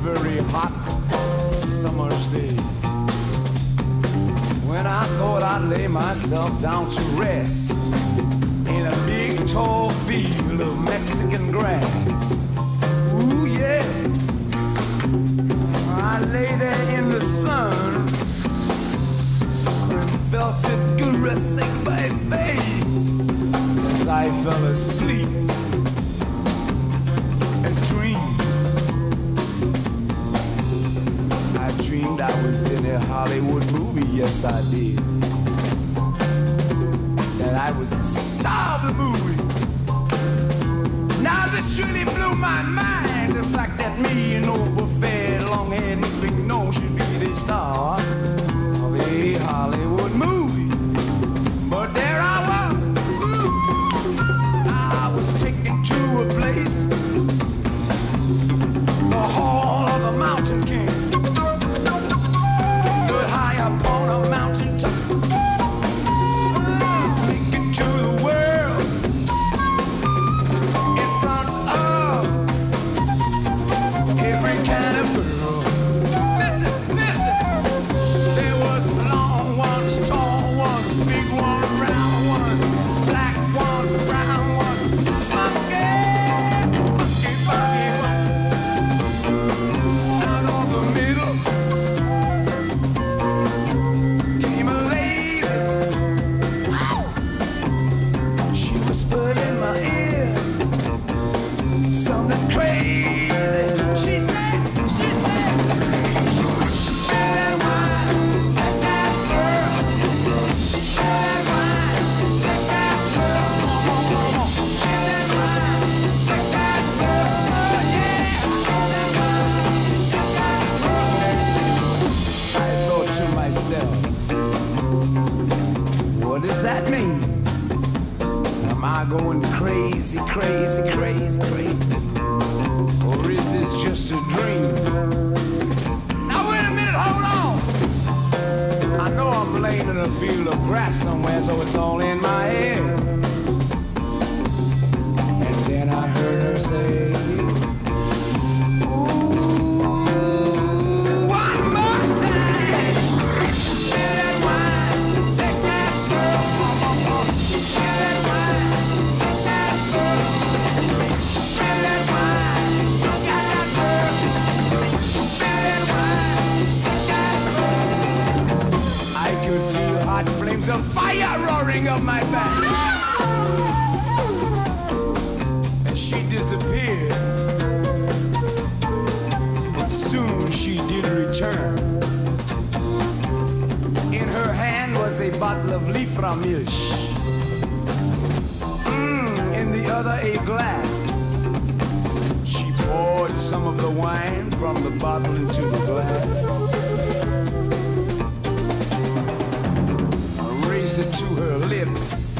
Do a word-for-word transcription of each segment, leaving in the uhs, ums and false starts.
very hot summer's day, when I thought I'd lay myself down to rest in a big tall field of Mexican grass. Ooh yeah, I lay there in the sun and felt it caressing my face as I fell asleep and dreamed. I dreamed I was in a Hollywood movie, yes I did. That I was the star of the movie. Now this really blew my mind, the fact that me, an overfed, long-haired, big nose should be the star of a Hollywood movie. But there I was, ooh, I was taken to a place, the Hall of the Mountain King. Stood high upon a mountain top, thinking to the world in front of every kind of girl. Listen, listen, there was long ones, tall ones, big ones, round ones, black ones, brown ones, funky, funky, funky ones. Out of the middle came a lady. She whispered in my ear something crazy. She said, she said, spill that wine, take that girl. Spill that wine, take that girl. Come on, come on. Spill that wine, take that girl. Oh yeah. Spill that wine, take that girl. I thought to myself, what does that mean? Am I going crazy, crazy, crazy, crazy? Or is this just a dream? Now wait a minute, hold on. I know I'm laying in a field of grass somewhere, so it's all in my head. And then I heard her say, ooh, one more time. Spill that wine, take that girl. Come on, come on. Spill that wine, take that girl. Spill that wine, you got that girl. Spill that wine, take that girl. I could feel hot flames of fire roaring up my back as she disappeared. But soon she did return. In her hand was a bottle of Lieframilch. Mm, in the other a glass. She poured some of the wine from the bottle into the glass, raised it to her lips,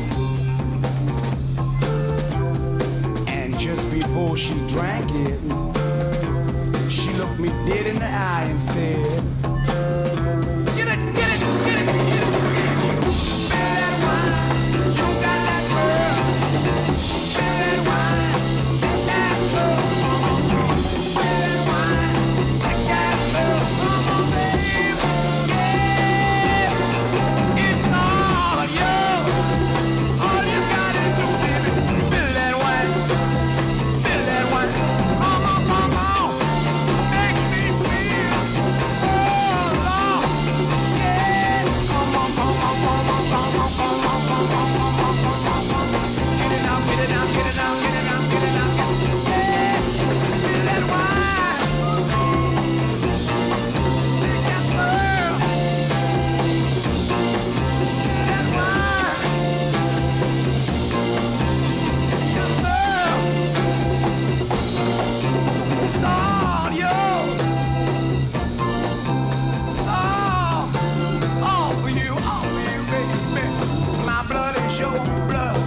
and just before she drank it, she looked me dead in the eye and said, get it, get it, get it, get it, get it. Spill that wine, you got that girl. Spill that wine, take that girl. Spill that wine, take that girl. Come on, baby, yeah. It's all you. All you gotta do, baby, spill that wine, spill that wine. Come on, come on, make me feel. Oh Lord, yeah. Come on, come on, come on, come on, come on, come on, come on, come on, come on. Get it out, get it out, get it out, get it out, get it out, get it out. Yeah, spill that wine. Take that girl. Spill that wine. Take that girl. It's all yours. It's all, all for you, all for you, baby. My blood is your blood.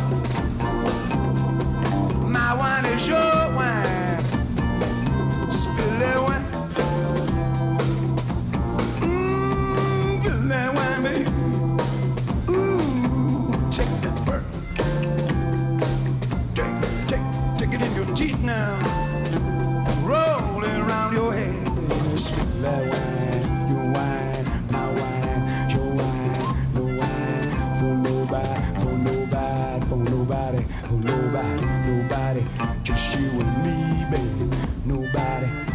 My wine is your wine. Spill that wine. Mmm, spill that wine, baby. Ooh, take that bird. Take, take, take it in your teeth now. Roll it around your head. That wine, your wine, my wine, your wine, no wine for nobody, for nobody, for nobody, for nobody, nobody, just you and me, baby, nobody.